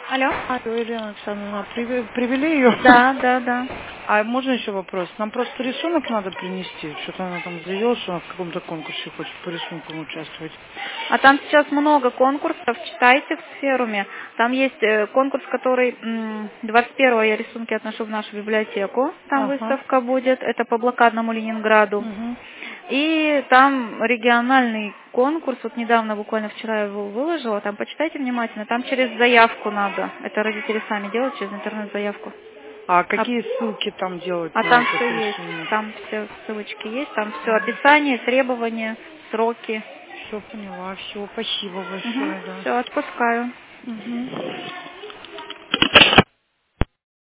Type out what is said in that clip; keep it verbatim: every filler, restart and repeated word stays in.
Алло. Алло, Елена Александровна, приве- привели ее? Да, да, да. А можно еще вопрос? Нам просто рисунок надо принести. Что-то она там заявила, что она в каком-то конкурсе хочет по рисункам участвовать. А там сейчас много конкурсов, читайте в сферуме. Там есть э, конкурс, который м, двадцать первого я рисунки отношу в нашу библиотеку. Там Ага. выставка будет, это по блокадному Ленинграду. Угу. И там региональный конкурс, вот недавно, буквально вчера я его выложила, там почитайте внимательно, там через заявку надо. Это родители сами делают через интернет-заявку. А А, какие ссылки там делать а на там этот все есть, рисунок? там все ссылочки есть, там все описание, требования, сроки. Все поняла, все, спасибо Угу. большое, да. Все, отпускаю. Угу.